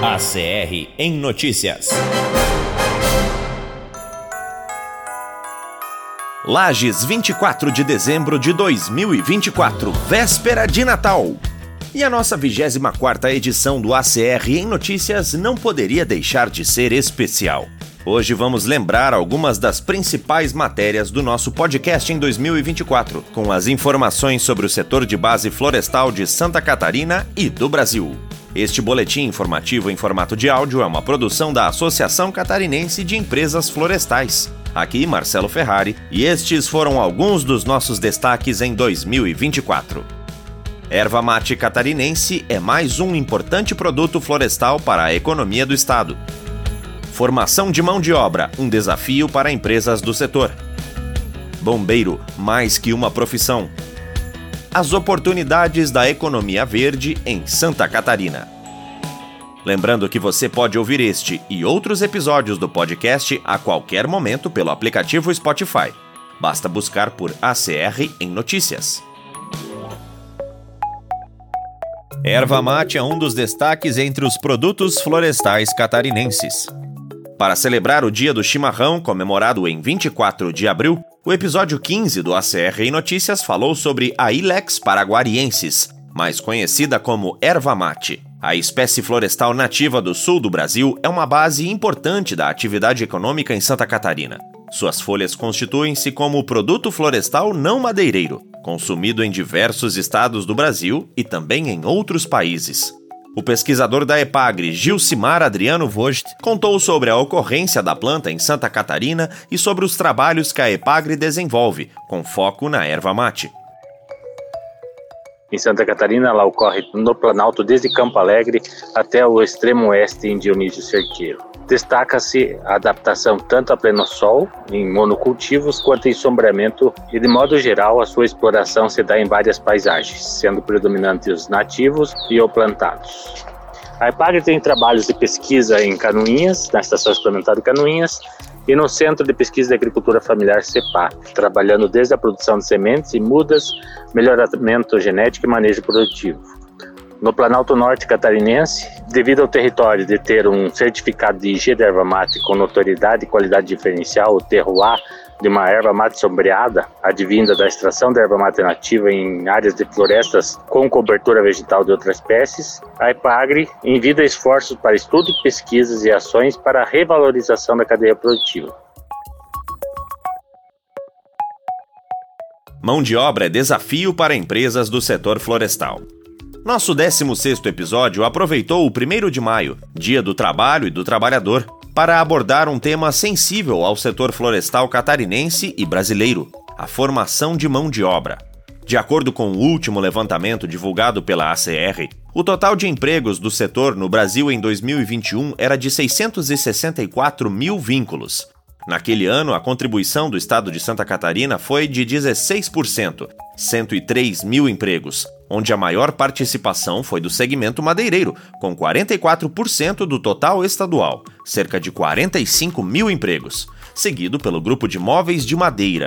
ACR em Notícias. Lages, 24 de dezembro de 2024, véspera de Natal. E a nossa 24ª edição do ACR em Notícias não poderia deixar de ser especial. Hoje vamos lembrar algumas das principais matérias do nosso podcast em 2024, com as informações sobre o setor de base florestal de Santa Catarina e do Brasil. Este boletim informativo em formato de áudio é uma produção da Associação Catarinense de Empresas Florestais. Aqui, Marcelo Ferrari, e estes foram alguns dos nossos destaques em 2024. Erva mate catarinense é mais um importante produto florestal para a economia do estado. Formação de mão de obra, um desafio para empresas do setor. Bombeiro, mais que uma profissão. As oportunidades da economia verde em Santa Catarina. Lembrando que você pode ouvir este e outros episódios do podcast a qualquer momento pelo aplicativo Spotify. Basta buscar por ACR em Notícias. Erva mate é um dos destaques entre os produtos florestais catarinenses. Para celebrar o Dia do Chimarrão, comemorado em 24 de abril, o episódio 15 do ACR em Notícias falou sobre a Ilex paraguariensis, mais conhecida como erva mate. A espécie florestal nativa do sul do Brasil é uma base importante da atividade econômica em Santa Catarina. Suas folhas constituem-se como produto florestal não madeireiro, consumido em diversos estados do Brasil e também em outros países. O pesquisador da EPAGRE, Gilcimar Adriano Vogt, contou sobre a ocorrência da planta em Santa Catarina e sobre os trabalhos que a EPAGRE desenvolve, com foco na erva mate. Em Santa Catarina, ela ocorre no Planalto desde Campo Alegre até o extremo oeste em Dionísio Cerqueiro. Destaca-se a adaptação tanto a pleno sol, em monocultivos, quanto em sombreamento e, de modo geral, a sua exploração se dá em várias paisagens, sendo predominantes os nativos e ou plantados. A EPAGRE tem trabalhos de pesquisa em Canoinhas, na Estação Experimental de Canoinhas, e no Centro de Pesquisa de Agricultura Familiar CEPAC, trabalhando desde a produção de sementes e mudas, melhoramento genético e manejo produtivo. No Planalto Norte catarinense, devido ao território de ter um certificado de IG de erva mate com notoriedade e qualidade diferencial, o terroir de uma erva mate sombreada, advinda da extração da erva mate nativa em áreas de florestas com cobertura vegetal de outras espécies, a EPAGRE envia esforços para estudo, pesquisas e ações para a revalorização da cadeia produtiva. Mão de obra é desafio para empresas do setor florestal. Nosso 16º episódio aproveitou o 1º de maio, Dia do Trabalho e do Trabalhador, para abordar um tema sensível ao setor florestal catarinense e brasileiro, a formação de mão de obra. De acordo com o último levantamento divulgado pela ACR, o total de empregos do setor no Brasil em 2021 era de 664 mil vínculos. Naquele ano, a contribuição do estado de Santa Catarina foi de 16%, 103 mil empregos, onde a maior participação foi do segmento madeireiro, com 44% do total estadual, cerca de 45 mil empregos, seguido pelo grupo de móveis de madeira,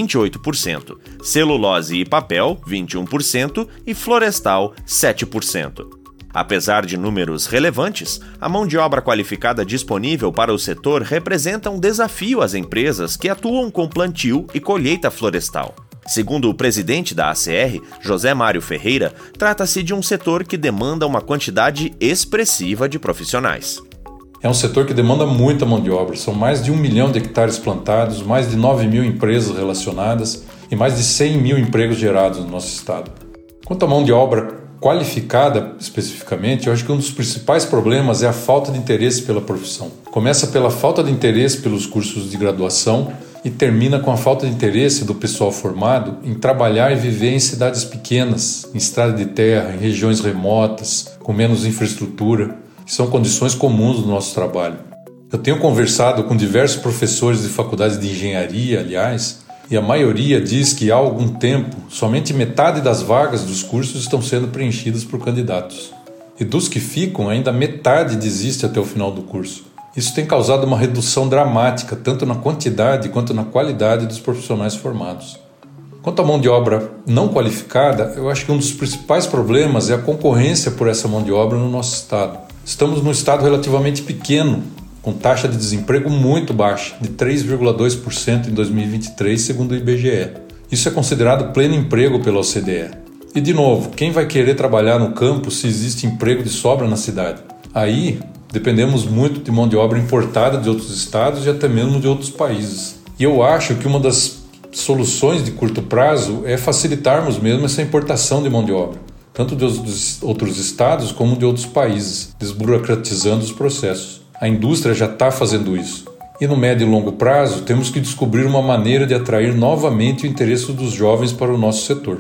28%, celulose e papel, 21% e florestal, 7%. Apesar de números relevantes, a mão de obra qualificada disponível para o setor representa um desafio às empresas que atuam com plantio e colheita florestal. Segundo o presidente da ACR, José Mário Ferreira, trata-se de um setor que demanda uma quantidade expressiva de profissionais. É um setor que demanda muita mão de obra. São mais de 1 milhão de hectares plantados, mais de 9 mil empresas relacionadas e mais de 100 mil empregos gerados no nosso estado. Quanto à mão de obra qualificada, especificamente, eu acho que um dos principais problemas é a falta de interesse pela profissão. Começa pela falta de interesse pelos cursos de graduação e termina com a falta de interesse do pessoal formado em trabalhar e viver em cidades pequenas, em estrada de terra, em regiões remotas, com menos infraestrutura, que são condições comuns do nosso trabalho. Eu tenho conversado com diversos professores de faculdades de engenharia, aliás, e a maioria diz que há algum tempo, somente metade das vagas dos cursos estão sendo preenchidas por candidatos. E dos que ficam, ainda metade desiste até o final do curso. Isso tem causado uma redução dramática, tanto na quantidade quanto na qualidade dos profissionais formados. Quanto à mão de obra não qualificada, eu acho que um dos principais problemas é a concorrência por essa mão de obra no nosso estado. Estamos num estado relativamente pequeno, com taxa de desemprego muito baixa, de 3,2% em 2023, segundo o IBGE. Isso é considerado pleno emprego pela OCDE. E, de novo, quem vai querer trabalhar no campo se existe emprego de sobra na cidade? Aí, dependemos muito de mão de obra importada de outros estados e até mesmo de outros países. E eu acho que uma das soluções de curto prazo é facilitarmos mesmo essa importação de mão de obra, tanto de outros estados como de outros países, desburocratizando os processos. A indústria já está fazendo isso. E no médio e longo prazo, temos que descobrir uma maneira de atrair novamente o interesse dos jovens para o nosso setor.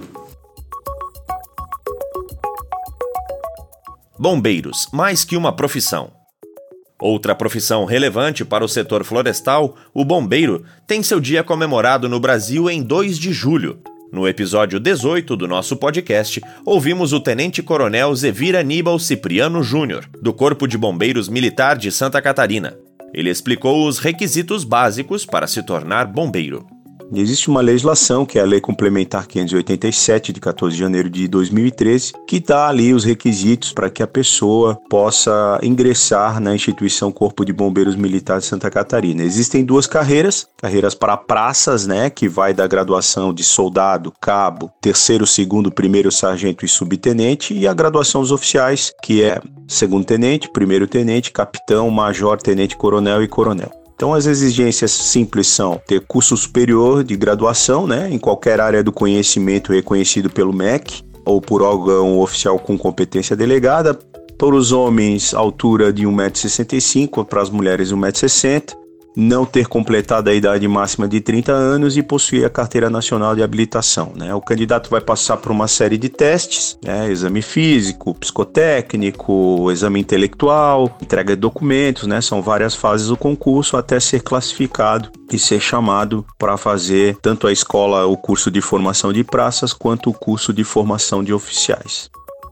Bombeiros, mais que uma profissão. Outra profissão relevante para o setor florestal, o bombeiro, tem seu dia comemorado no Brasil em 2 de julho. No episódio 18 do nosso podcast, ouvimos o Tenente-Coronel Zevir Aníbal Cipriano Júnior, do Corpo de Bombeiros Militar de Santa Catarina. Ele explicou os requisitos básicos para se tornar bombeiro. Existe uma legislação, que é a Lei Complementar 587, de 14 de janeiro de 2013, que dá ali os requisitos para que a pessoa possa ingressar na instituição Corpo de Bombeiros Militar de Santa Catarina. Existem 2 carreiras para praças, que vai da graduação de soldado, cabo, 3º, 2º, 1º sargento e subtenente, e a graduação dos oficiais, que é 2º tenente, 1º tenente, capitão, major, tenente coronel e coronel. Então, as exigências simples são ter curso superior de graduação, em qualquer área do conhecimento reconhecido pelo MEC ou por órgão oficial com competência delegada. Para os homens, altura de 1,65 m, para as mulheres 1,60 m. Não ter completado a idade máxima de 30 anos e possuir a Carteira Nacional de Habilitação. O candidato vai passar por uma série de testes, exame físico, psicotécnico, exame intelectual, entrega de documentos, são várias fases do concurso até ser classificado e ser chamado para fazer tanto a escola, o curso de formação de praças, quanto o curso de formação de oficiais.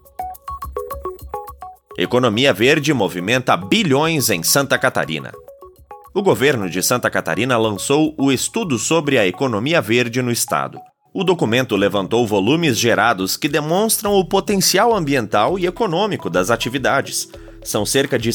Economia verde movimenta bilhões em Santa Catarina. O governo de Santa Catarina lançou o Estudo sobre a Economia Verde no estado. O documento levantou volumes gerados que demonstram o potencial ambiental e econômico das atividades. São cerca de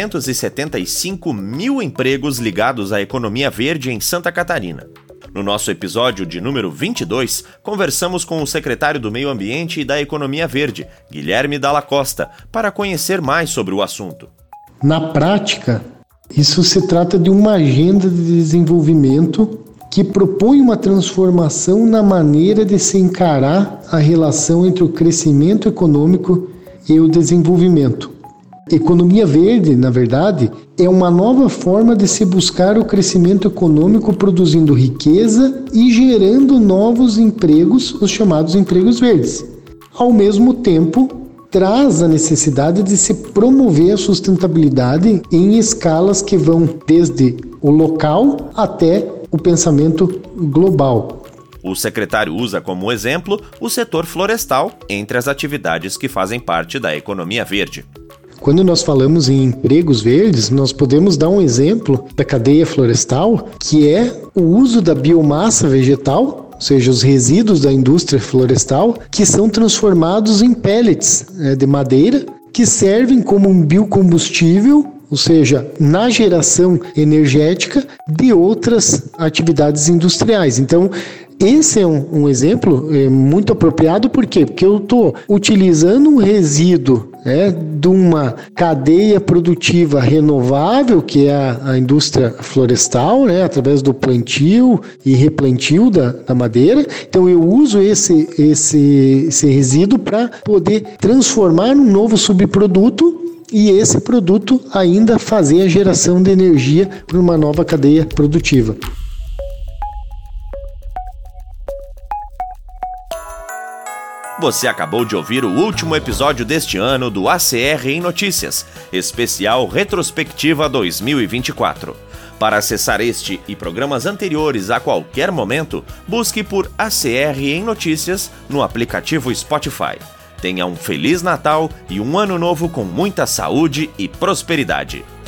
775 mil empregos ligados à economia verde em Santa Catarina. No nosso episódio de número 22, conversamos com o secretário do Meio Ambiente e da Economia Verde, Guilherme Dalla Costa, para conhecer mais sobre o assunto. Na prática, isso se trata de uma agenda de desenvolvimento que propõe uma transformação na maneira de se encarar a relação entre o crescimento econômico e o desenvolvimento. Economia verde, na verdade, é uma nova forma de se buscar o crescimento econômico produzindo riqueza e gerando novos empregos, os chamados empregos verdes. Ao mesmo tempo, traz a necessidade de se promover a sustentabilidade em escalas que vão desde o local até o pensamento global. O secretário usa como exemplo o setor florestal entre as atividades que fazem parte da economia verde. Quando nós falamos em empregos verdes, nós podemos dar um exemplo da cadeia florestal, que é o uso da biomassa vegetal, ou seja, os resíduos da indústria florestal, que são transformados em pellets de madeira, que servem como um biocombustível, ou seja, na geração energética de outras atividades industriais. Então, esse é um exemplo muito apropriado, por quê? Porque eu estou utilizando um resíduo de uma cadeia produtiva renovável, que é a indústria florestal, através do plantio e replantio da madeira. Então eu uso esse resíduo para poder transformar num novo subproduto e esse produto ainda fazer a geração de energia para uma nova cadeia produtiva. Você acabou de ouvir o último episódio deste ano do ACR em Notícias, especial Retrospectiva 2024. Para acessar este e programas anteriores a qualquer momento, busque por ACR em Notícias no aplicativo Spotify. Tenha um Feliz Natal e um ano novo com muita saúde e prosperidade.